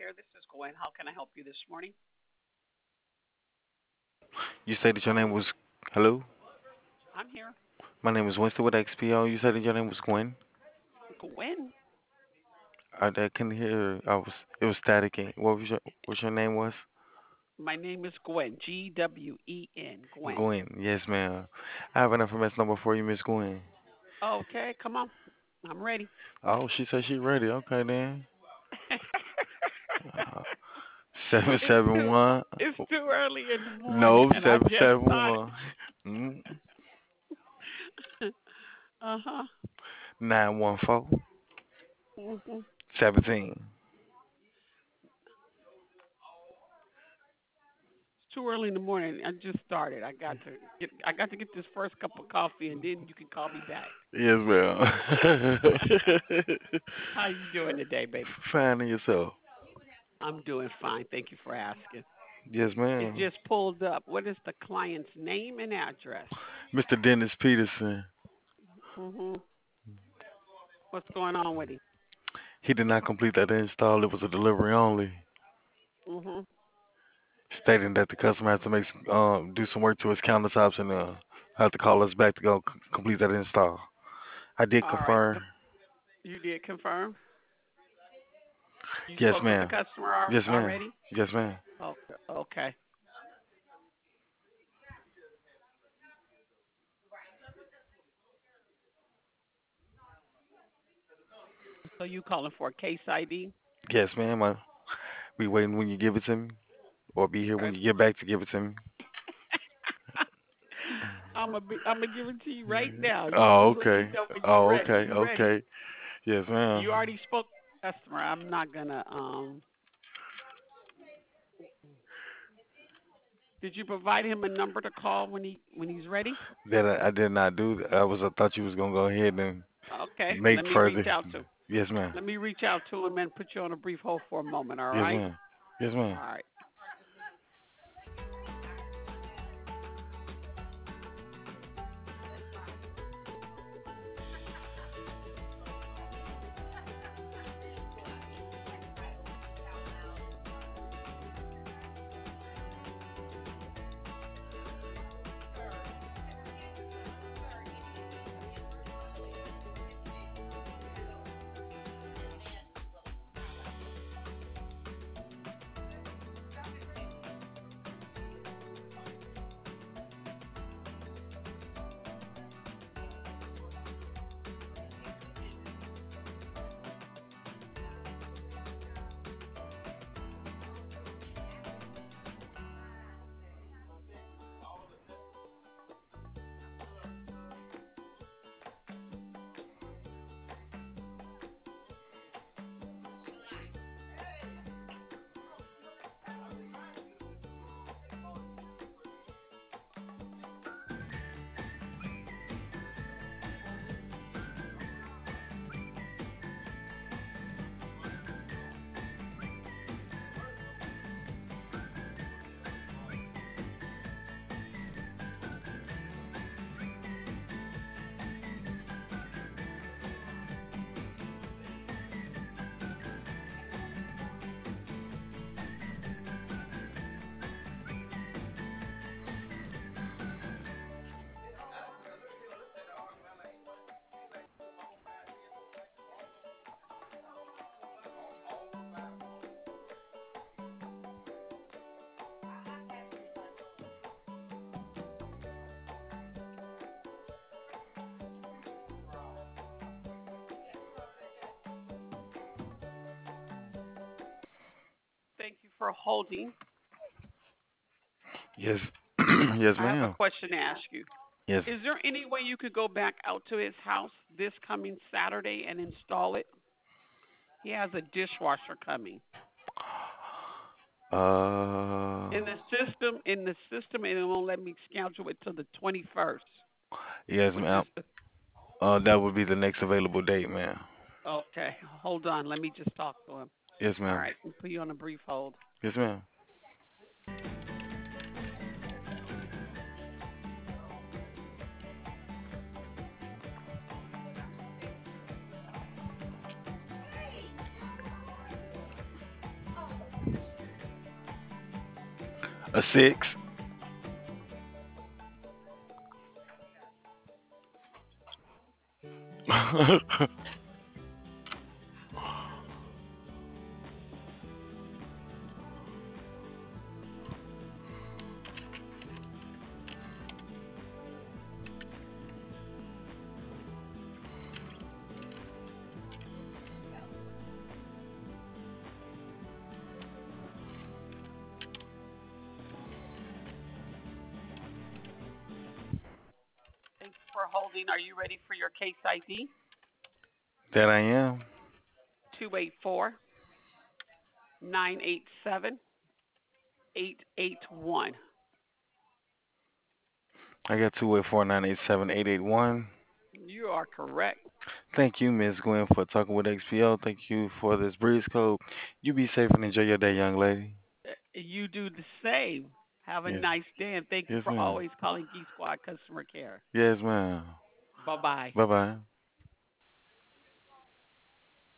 Care. This is Gwen. How can I help you this morning? You said that your name was. Hello? I'm here. My name is Winston with XPO. You said that your name was Gwen. Gwen. I couldn't hear. It was static. What's your name was? My name is Gwen. Gwen. Gwen. Gwen. Yes, ma'am. I have an information number for you, Miss Gwen. Okay, come on. I'm ready. Oh, she said she ready. Okay, then. 771. It's too early in the morning, No, and I just started. 771. Mm, Uh huh. 914. Hmm. 17. It's too early in the morning. I just started. I got to get this first cup of coffee, and then you can call me back. Yes, ma'am. How you doing today, baby? Finding yourself. I'm doing fine. Thank you for asking. Yes, It ma'am. just pulled up. What is the client's name and address? Mr. Dennis Peterson. Mhm. What's going on with him? He did not complete that install. It was a delivery only, Mhm. stating that the customer has to do some work to his countertops and have to call us back to go complete that install. I did All right. confirm. You did confirm. You Yes, spoke with the ma'am. customer Yes, ma'am. already. Yes, ma'am. Okay. Okay. So you calling for a case ID? Yes, ma'am. Be waiting when you give it to me, or be here when Okay. you get back to give it to me. I'm gonna give it to you right now. You Oh, just let me okay. know when you're Oh, ready. okay. You ready? Okay. Yes, ma'am. You already spoke to the customer. I'm not gonna. Did you provide him a number to call when he's ready? That I did not do. I thought you was gonna go ahead and Okay. make Let me further. reach out to. Yes, ma'am. Let me reach out to him and put you on a brief hold for a moment. All Yes, right. ma'am. Yes, ma'am. All right. Thank you for holding. Yes. Yes, I have a ma'am. question to ask you. Yes. Is there any way you could go back out to his house this coming Saturday and install it? He has a dishwasher coming. Uh, In the system, and it won't let me schedule it till the 21st, yes, which is ma'am. the. That would be the next available date, ma'am. Okay, hold on. Let me just talk to him. Yes, All ma'am. right, I'll put you on a brief hold. Yes, ma'am. A six. Thank you for holding. Are you ready for your case ID? That I am. 284-987-881. I got 284-987-881. You are correct. Thank you, Miss Gwen, for talking with XPO. Thank you for this breeze code. You be safe and enjoy your day, young lady. You do the same. Have a Yes. nice day, and thank you Yes, for ma'am. always calling Geek Squad customer care. Yes, ma'am. Bye bye. Bye bye.